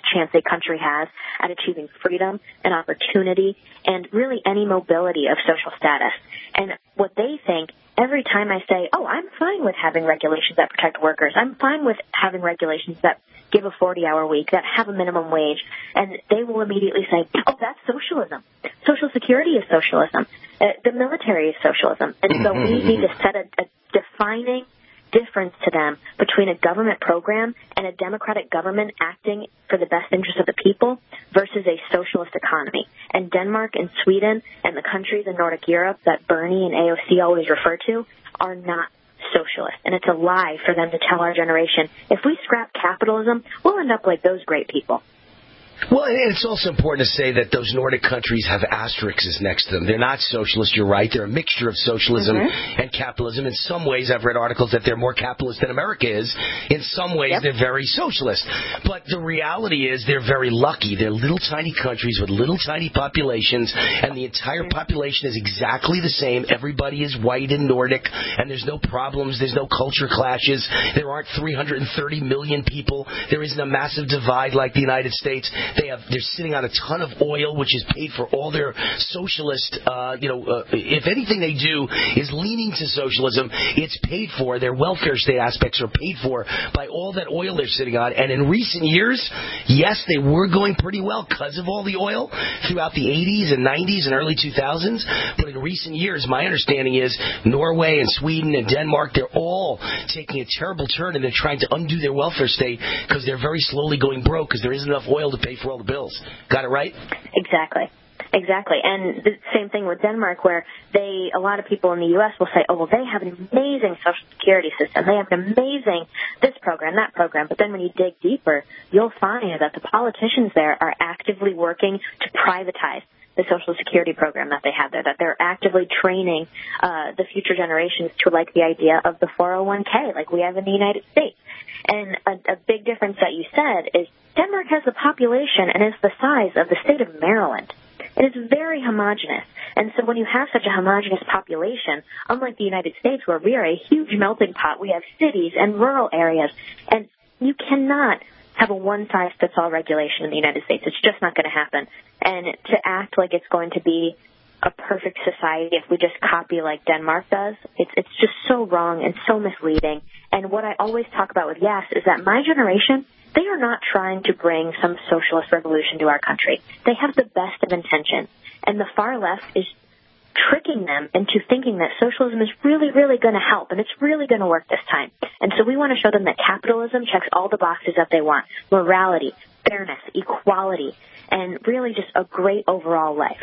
chance a country has at achieving freedom and opportunity and really any mobility of social status. And what they think, every time I say, oh, I'm fine with having regulations that protect workers, I'm fine with having regulations that give a forty-hour week, that have a minimum wage, and they will immediately say, oh, that's socialism. Social Security is socialism. Uh, the military is socialism. And so we need to set a, a defining difference to them between a government program and a democratic government acting for the best interest of the people versus a socialist economy. And Denmark and Sweden and the countries in Nordic Europe that Bernie and A O C always refer to are not socialist. And it's a lie for them to tell our generation, if we scrap capitalism, we'll end up like those great people. Well, and it's also important to say that those Nordic countries have asterisks next to them. They're not socialist, you're right. They're a mixture of socialism mm-hmm. and capitalism. In some ways, I've read articles that they're more capitalist than America is. In some ways, yep. they're very socialist. But the reality is they're very lucky. They're little tiny countries with little tiny populations, and the entire population is exactly the same. Everybody is white and Nordic, and there's no problems. There's no culture clashes. There aren't three hundred thirty million people. There isn't a massive divide like the United States. They have, they're sitting on a ton of oil, which is paid for all their socialist, uh, you know, uh, if anything they do is leaning to socialism, it's paid for. Their welfare state aspects are paid for by all that oil they're sitting on. And in recent years, yes, they were going pretty well because of all the oil throughout the eighties and nineties and early two thousands. But in recent years, my understanding is Norway and Sweden and Denmark, they're all taking a terrible turn, and they're trying to undo their welfare state because they're very slowly going broke because there isn't enough oil to pay for all the bills. Got it right? Exactly. Exactly. And the same thing with Denmark, where they, a lot of people in the U S will say, oh, well, they have an amazing social security system. They have an amazing this program, that program. But then when you dig deeper, you'll find that the politicians there are actively working to privatize the Social Security program that they have there, that they're actively training uh, the future generations to like the idea of the four oh one k like we have in the United States. And a, a big difference that you said is Denmark has a population and is the size of the state of Maryland. It is very homogenous. And so when you have such a homogenous population, unlike the United States where we are a huge melting pot, we have cities and rural areas, and you cannot have a one-size-fits-all regulation in the United States. It's just not going to happen. And to act like it's going to be a perfect society if we just copy like Denmark does, it's it's just so wrong and so misleading. And what I always talk about with Yes is that my generation, they are not trying to bring some socialist revolution to our country. They have the best of intentions. And the far left is tricking them into thinking that socialism is really, really going to help, and it's really going to work this time. And so we want to show them that capitalism checks all the boxes that they want: morality, fairness, equality, and really just a great overall life.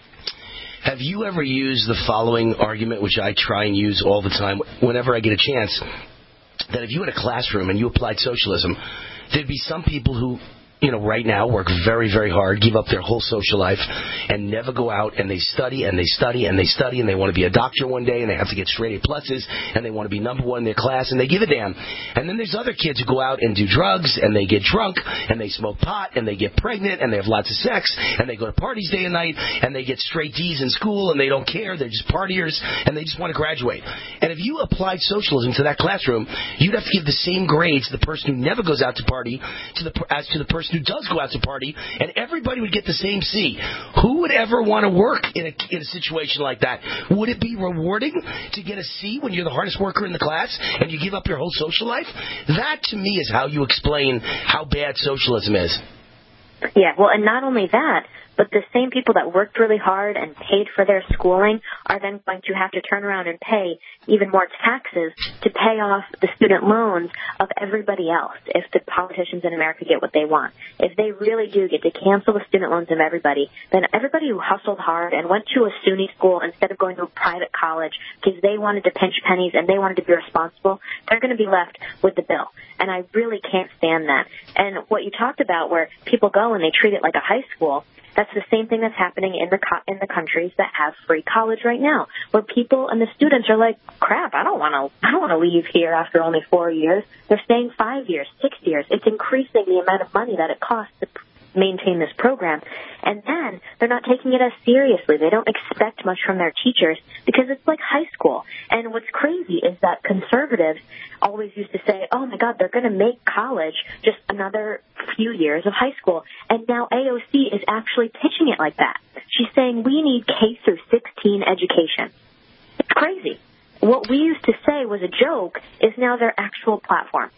Have you ever used the following argument, which I try and use all the time whenever I get a chance, that if you had a classroom and you applied socialism, there'd be some people who, you know, right now work very, very hard, give up their whole social life, and never go out, and they study, and they study, and they study, and they want to be a doctor one day, and they have to get straight A pluses, and they want to be number one in their class, and they give a damn. And then there's other kids who go out and do drugs, and they get drunk, and they smoke pot, and they get pregnant, and they have lots of sex, and they go to parties day and night, and they get straight D's in school, and they don't care, they're just partiers, and they just want to graduate. And if you applied socialism to that classroom, you'd have to give the same grades to the person who never goes out to party to the, as to the person who does go out to party, and everybody would get the same C. Who would ever want to work in a, in a situation like that? Would it be rewarding to get a C when you're the hardest worker in the class and you give up your whole social life? That, to me, is how you explain how bad socialism is. Yeah, well, and not only that, but the same people that worked really hard and paid for their schooling are then going to have to turn around and pay even more taxes to pay off the student loans of everybody else if the politicians in America get what they want. If they really do get to cancel the student loans of everybody, then everybody who hustled hard and went to a SUNY school instead of going to a private college because they wanted to pinch pennies and they wanted to be responsible, they're going to be left with the bill. And I really can't stand that. And what you talked about where people go and they treat it like a high school, that's the same thing that's happening in the co- in the countries that have free college right now, where people and the students are like, "Crap, I don't want to. I don't want to leave here after only four years." They're staying five years, six years. It's increasing the amount of money that it costs to maintain this program. And then they're not taking it as seriously. They don't expect much from their teachers because it's like high school. And what's crazy is that conservatives always used to say, oh, my God, they're going to make college just another few years of high school. And now A O C is actually pitching it like that. She's saying we need K through sixteen education. It's crazy. What we used to say was a joke is now their actual platform.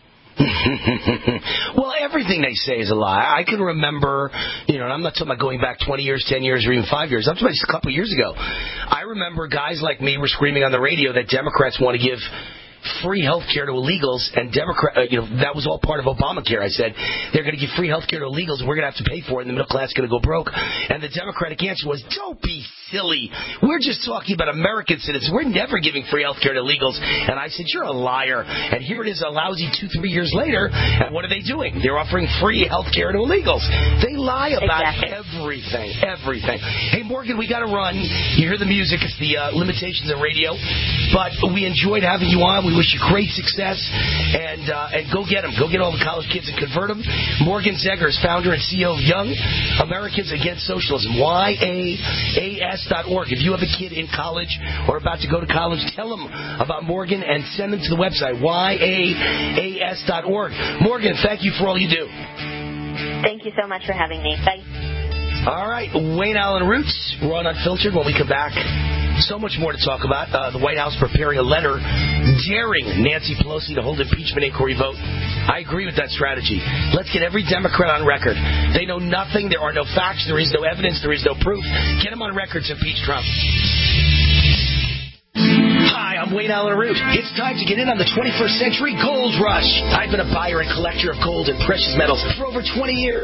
Well, everything they say is a lie. I can remember, you know, and I'm not talking about going back twenty years, ten years, or even five years. I'm talking about just a couple of years ago. I remember guys like me were screaming on the radio that Democrats want to give free health care to illegals, and Democrat, uh, you know, that was all part of Obamacare. I said, they're going to give free health care to illegals, and we're going to have to pay for it, and the middle class is going to go broke. And the Democratic answer was, don't be silly. We're just talking about American citizens. We're never giving free health care to illegals. And I said, you're a liar. And here it is, a lousy two, three years later, and what are they doing? They're offering free health care to illegals. They lie about exactly. everything, everything. Hey, Morgan, we got to run. You hear the music. It's the uh, limitations of radio. But we enjoyed having you on. We wish you great success, and uh, and go get them. Go get all the college kids and convert them. Morgan Zegers, founder and C E O of Young Americans Against Socialism, Y A A S dot org. If you have a kid in college or about to go to college, tell them about Morgan and send them to the website, Y A A S dot org. Morgan, thank you for all you do. Thank you so much for having me. Bye. All right, Wayne Allen Roots. We're on Unfiltered. When we come back, so much more to talk about. Uh, the White House preparing a letter daring Nancy Pelosi to hold impeachment inquiry vote. I agree with that strategy. Let's get every Democrat on record. They know nothing. There are no facts. There is no evidence. There is no proof. Get them on record to impeach Trump. Hi, I'm Wayne Allen Root. It's time to get in on the twenty-first century gold rush. I've been a buyer and collector of gold and precious metals for over twenty years.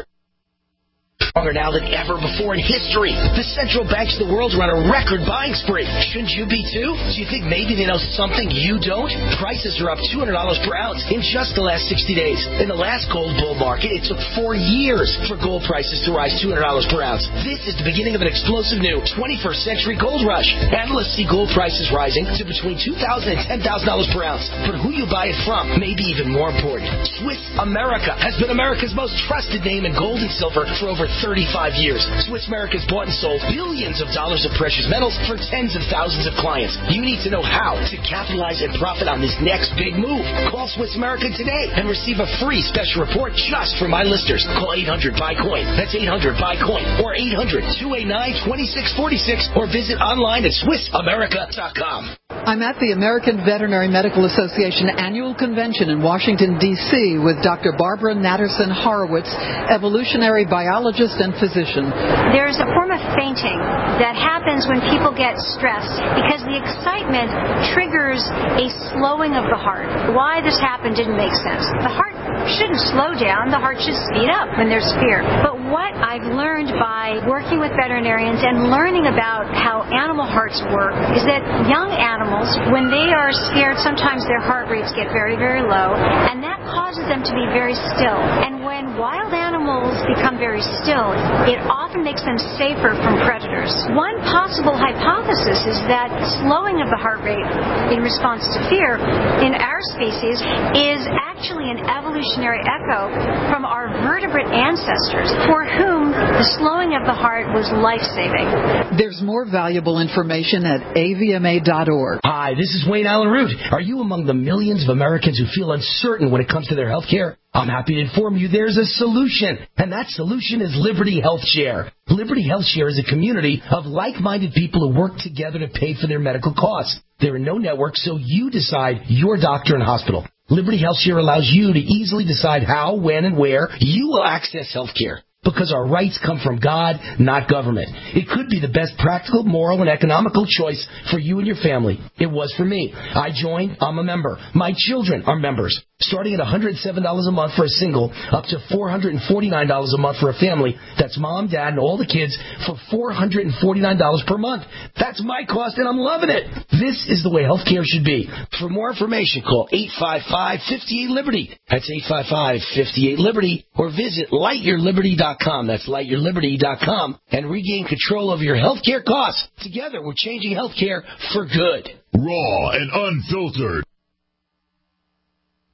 Stronger now than ever before in history. The central banks of the world are on a record buying spree. Shouldn't you be too? Do you think maybe they know something you don't? Prices are up two hundred dollars per ounce in just the last sixty days. In the last gold bull market, it took four years for gold prices to rise two hundred dollars per ounce. This is the beginning of an explosive new twenty-first century gold rush. Analysts see gold prices rising to between two thousand dollars and ten thousand dollars per ounce. But who you buy it from may be even more important. Swiss America has been America's most trusted name in gold and silver for over thirty-five years. Swiss America's bought and sold billions of dollars of precious metals for tens of thousands of clients. You need to know how to capitalize and profit on this next big move. Call Swiss America today and receive a free special report just for my listeners. Call eight hundred buy coin. That's eight hundred buy coin or eight hundred, two eight nine, two six four six or visit online at swiss america dot com. I'm at the American Veterinary Medical Association Annual Convention in Washington, D C with Doctor Barbara Natterson Horowitz, evolutionary biologist and physician. There's a form of fainting that happens when people get stressed because the excitement triggers a slowing of the heart. Why this happened didn't make sense. The heart shouldn't slow down. The heart should speed up when there's fear. But what I've learned by working with veterinarians and learning about how animal hearts work is that young animals, when they are scared, sometimes their heart rates get very, very low, and that causes them to be very still. And when wild animals become very still, it often makes them safer from predators. One possible hypothesis is that slowing of the heart rate in response to fear in our species is actually an evolutionary echo from our vertebrate ancestors for whom the slowing of the heart was life-saving. There's more valuable information at A V M A dot org. Hi, this is Wayne Allen Root. Are you among the millions of Americans who feel uncertain when it comes to their health care? I'm happy to inform you there's a solution, and that solution is Liberty Health Share. Liberty Health Share is a community of like-minded people who work together to pay for their medical costs. There are no networks, so you decide your doctor and hospital. Liberty Health Share allows you to easily decide how, when, and where you will access health care. Because our rights come from God, not government. It could be the best practical, moral, and economical choice for you and your family. It was for me. I joined. I'm a member. My children are members. Starting at one hundred seven dollars a month for a single, up to four hundred forty-nine dollars a month for a family. That's mom, dad, and all the kids for four hundred forty-nine dollars per month. That's my cost, and I'm loving it. This is the way healthcare should be. For more information, call eight five five, five eight, Liberty. That's eight five five, five eight, Liberty. Or visit light your liberty dot com. That's light your liberty dot com. And regain control over your healthcare costs. Together, we're changing healthcare for good. Raw and unfiltered.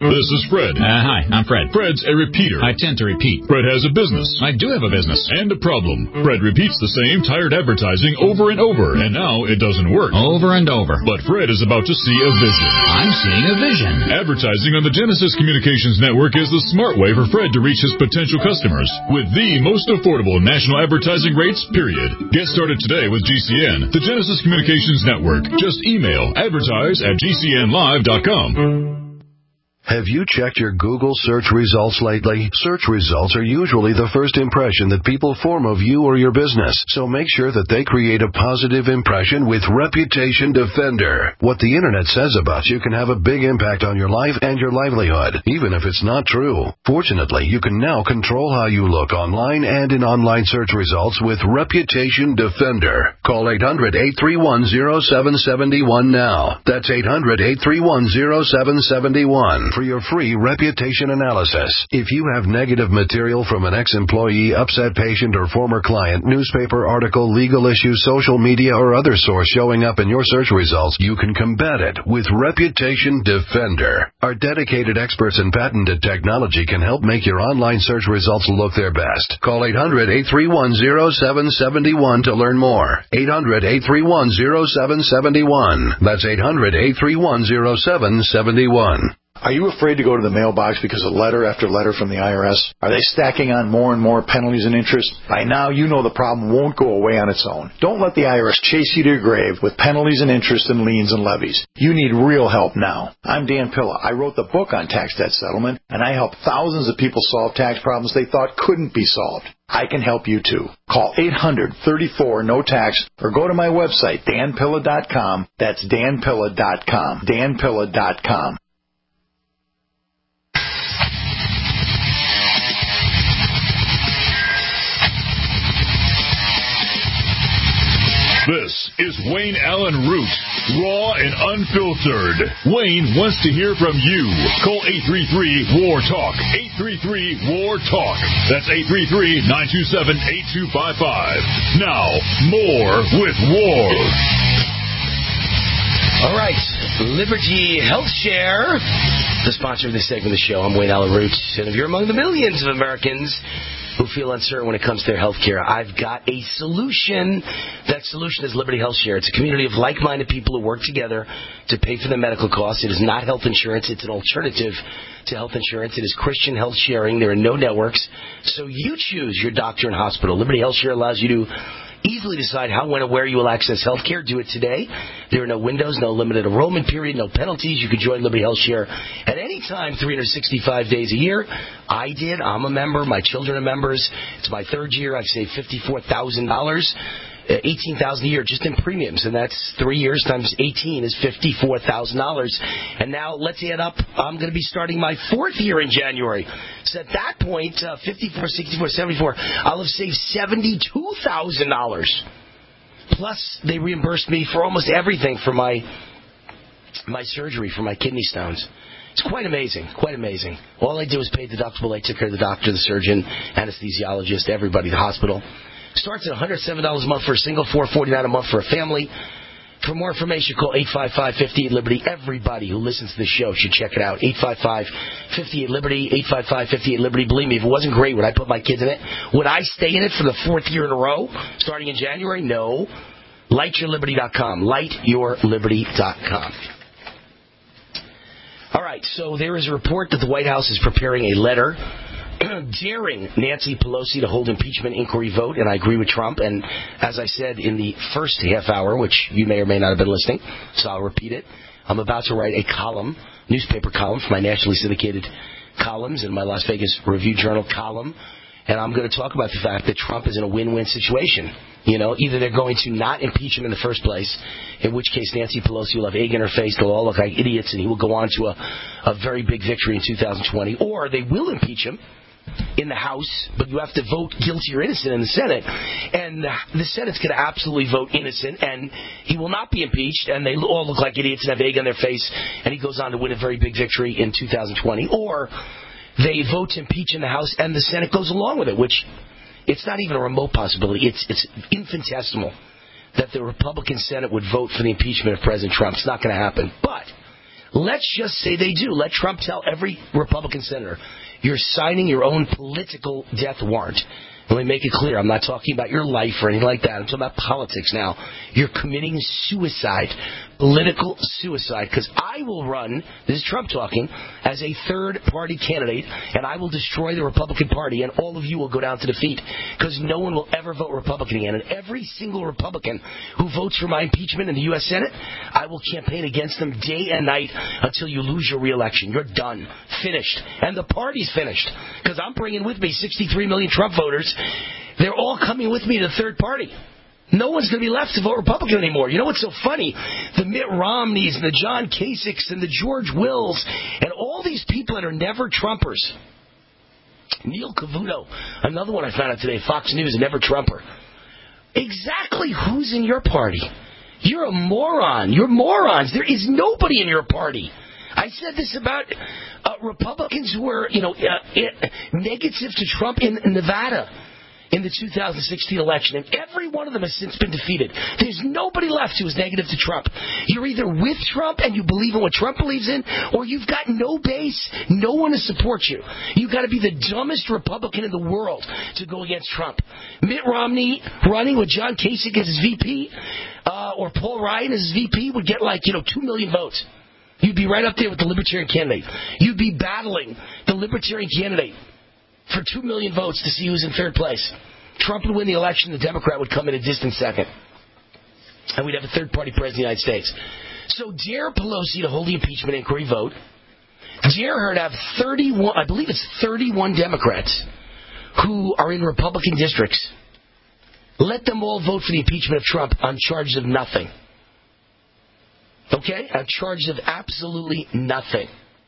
This is Fred. Uh, hi, I'm Fred. Fred's a repeater. I tend to repeat. Fred has a business. I do have a business. And a problem. Fred repeats the same tired advertising over and over, and now it doesn't work. Over and over. But Fred is about to see a vision. I'm seeing a vision. Advertising on the Genesis Communications Network is the smart way for Fred to reach his potential customers with the most affordable national advertising rates, period. Get started today with G C N, the Genesis Communications Network. Just email advertise at g c n live dot com. Have you checked your Google search results lately? Search results are usually the first impression that people form of you or your business, so make sure that they create a positive impression with Reputation Defender. What the internet says about you can have a big impact on your life and your livelihood, even if it's not true. Fortunately, you can now control how you look online and in online search results with Reputation Defender. Call eight hundred, eight three one, zero seven seven one now. That's eight hundred, eight three one, zero seven seven one. For your free reputation analysis. If you have negative material from an ex-employee, upset patient, or former client, newspaper article, legal issue, social media, or other source showing up in your search results, you can combat it with Reputation Defender. Our dedicated experts in patented technology can help make your online search results look their best. Call eight hundred, eight three one, zero seven seven one to learn more. eight hundred, eight three one, zero seven seven one. That's eight hundred, eight three one, zero seven seven one. Are you afraid to go to the mailbox because of letter after letter from the I R S? Are they stacking on more and more penalties and interest? By now, you know the problem won't go away on its own. Don't let the I R S chase you to your grave with penalties and interest and liens and levies. You need real help now. I'm Dan Pilla. I wrote the book on tax debt settlement, and I help thousands of people solve tax problems they thought couldn't be solved. I can help you too. Call eight hundred, thirty-four, no tax or go to my website, dan pilla dot com. That's dan pilla dot com. dan pilla dot com. This is Wayne Allen Root, raw and unfiltered. Wayne wants to hear from you. Call eight three three, W A R, TALK. eight three three, W A R, TALK. That's eight three three, nine two seven, eight two five five. Now, more with W A R. All right, Liberty Health Share, the sponsor of this segment of the show. I'm Wayne Allen Root, and if you're among the millions of Americans who feel uncertain when it comes to their health care, I've got a solution. That solution is Liberty Health Share. It's a community of like-minded people who work together to pay for their medical costs. It is not health insurance. It's an alternative to health insurance. It is Christian health sharing. There are no networks. So you choose your doctor and hospital. Liberty Health Share allows you to easily decide how, when, and where you will access health care. Do it today. There are no windows, no limited enrollment period, no penalties. You can join Liberty Health Share at any time, three hundred sixty-five days a year. I did. I'm a member. My children are members. It's my third year. I've saved fifty-four thousand dollars. eighteen thousand dollars a year just in premiums, and that's three years times eighteen is fifty-four thousand dollars. And now let's add up. I'm going to be starting my fourth year in January. So at that point, uh, fifty-four, sixty-four, seventy-four, I'll have saved seventy-two thousand dollars. Plus, they reimbursed me for almost everything for my my surgery, for my kidney stones. It's quite amazing, quite amazing. All I did was pay deductible. I took care of the doctor, the surgeon, anesthesiologist, everybody, the hospital. Starts at one hundred seven dollars a month for a single, four hundred forty-nine dollars a month for a family. For more information, call eight five five, five eight, Liberty. Everybody who listens to this show should check it out. eight five five, five eight, Liberty, eight five five, five eight, Liberty. Believe me, if it wasn't great, would I put my kids in it? Would I stay in it for the fourth year in a row, starting in January? No. light your liberty dot com. light your liberty dot com. All right, so there is a report that the White House is preparing a letter daring Nancy Pelosi to hold impeachment inquiry vote, and I agree with Trump. And as I said in the first half hour, which you may or may not have been listening, so I'll repeat it, I'm about to write a column, newspaper column, for my nationally syndicated columns and my Las Vegas Review-Journal column, and I'm going to talk about the fact that Trump is in a win-win situation. You know, either they're going to not impeach him in the first place, in which case Nancy Pelosi will have egg in her face, they'll all look like idiots, and he will go on to a, a very big victory in two thousand twenty, or they will impeach him in the House, but you have to vote guilty or innocent in the Senate. And the Senate's going to absolutely vote innocent, and he will not be impeached, and they all look like idiots and have egg on their face, and he goes on to win a very big victory in two thousand twenty. Or they vote to impeach in the House, and the Senate goes along with it, which it's not even a remote possibility. It's, it's infinitesimal that the Republican Senate would vote for the impeachment of President Trump. It's not going to happen. But Let's just say they do. Let Trump tell every Republican senator, you're signing your own political death warrant. Let me make it clear, I'm not talking about your life or anything like that. I'm talking about politics now. You're committing suicide, political suicide, because I will run, this is Trump talking, as a third-party candidate, and I will destroy the Republican Party, and all of you will go down to defeat, because no one will ever vote Republican again. And every single Republican who votes for my impeachment in the U S Senate, I will campaign against them day and night until you lose your reelection. You're done. Finished. And the party's finished, because I'm bringing with me sixty-three million Trump voters. They're all coming with me to the third party. No one's going to be left to vote Republican anymore. You know what's so funny? The Mitt Romneys and the John Kasichs and the George Wills and all these people that are never Trumpers. Neil Cavuto, another one I found out today, Fox News, a never Trumper. Exactly who's in your party? You're a moron. You're morons. There is nobody in your party. I said this about uh, Republicans who were, you know, uh, uh, negative to Trump in, in Nevada in the two thousand sixteen election, and every one of them has since been defeated. There's nobody left who is negative to Trump. You're either with Trump and you believe in what Trump believes in, or you've got no base, no one to support you. You've got to be the dumbest Republican in the world to go against Trump. Mitt Romney running with John Kasich as his V P, uh, or Paul Ryan as his V P would get like, you know, two million votes. You'd be right up there with the Libertarian candidate. You'd be battling the Libertarian candidate for two million votes to see who's in third place. Trump would win the election. The Democrat would come in a distant second. And we'd have a third-party president of the United States. So dare Pelosi to hold the impeachment inquiry vote. Dare her to have thirty-one, I believe it's thirty-one Democrats who are in Republican districts. Let them all vote for the impeachment of Trump on charges of nothing. Okay? On charges of absolutely nothing.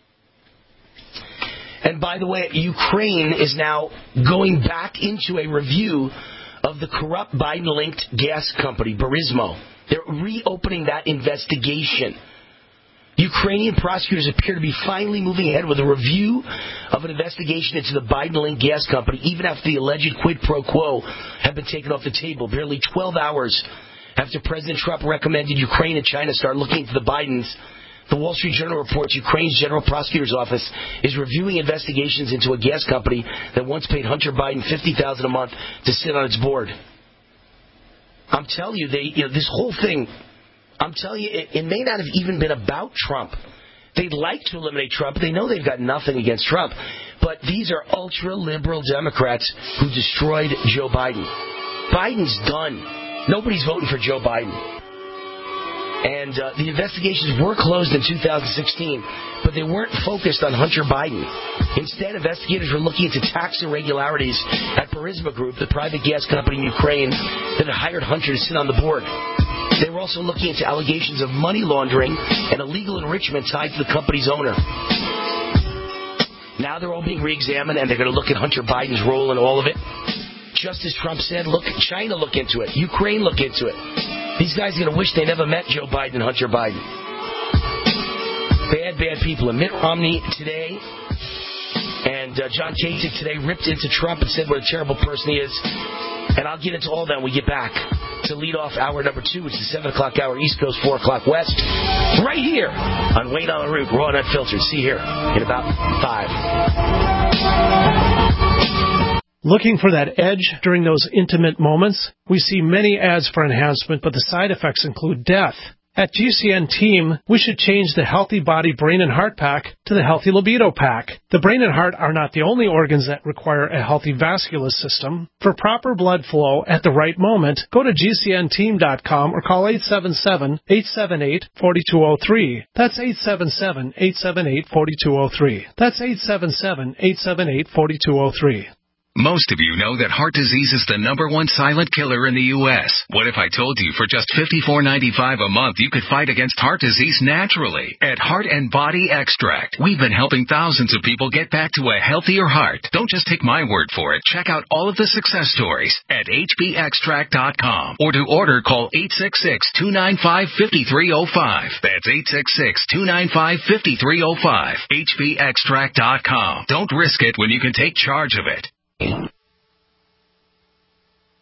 And by the way, Ukraine is now going back into a review of the corrupt Biden-linked gas company, Burisma. They're reopening that investigation. Ukrainian prosecutors appear to be finally moving ahead with a review of an investigation into the Biden-linked gas company, even after the alleged quid pro quo had been taken off the table, barely twelve hours after President Trump recommended Ukraine and China start looking into the Bidens. The Wall Street Journal reports Ukraine's General Prosecutor's Office is reviewing investigations into a gas company that once paid Hunter Biden fifty thousand dollars a month to sit on its board. I'm telling you, they, you know, this whole thing, I'm telling you, it, it may not have even been about Trump. They'd like to eliminate Trump. They know they've got nothing against Trump. But these are ultra-liberal Democrats who destroyed Joe Biden. Biden's done. Nobody's voting for Joe Biden. And uh, the investigations were closed in two thousand sixteen, but they weren't focused on Hunter Biden. Instead, investigators were looking into tax irregularities at Burisma Group, the private gas company in Ukraine that had hired Hunter to sit on the board. They were also looking into allegations of money laundering and illegal enrichment tied to the company's owner. Now they're all being re-examined, and they're going to look at Hunter Biden's role in all of it. Just as Trump said, look, China look into it. Ukraine look into it. These guys are going to wish they never met Joe Biden and Hunter Biden. Bad, bad people. And Mitt Romney today and uh, John Kasich today ripped into Trump and said what a terrible person he is. And I'll get into all that when we get back to lead off hour number two, which is seven o'clock hour East Coast, four o'clock West. Right here on Wayne on the Root, Raw and Unfiltered. See you here in about five. Looking for that edge during those intimate moments? We see many ads for enhancement, but the side effects include death. At G C N Team, we should change the Healthy Body, Brain, and Heart Pack to the Healthy Libido Pack. The brain and heart are not the only organs that require a healthy vascular system. For proper blood flow at the right moment, go to G C N team dot com or call eight seven seven, eight seven eight, four two zero three. That's eight seven seven, eight seven eight, four two zero three. That's eight seven seven, eight seven eight, four two zero three. Most of you know that heart disease is the number one silent killer in the U S What if I told you for just fifty-four ninety-five a month you could fight against heart disease naturally at Heart and Body Extract? We've been helping thousands of people get back to a healthier heart. Don't just take my word for it. Check out all of the success stories at H B extract dot com. Or to order, call eight six six, two nine five, five three zero five. That's eight six six, two nine five, five three zero five. H B extract dot com. Don't risk it when you can take charge of it.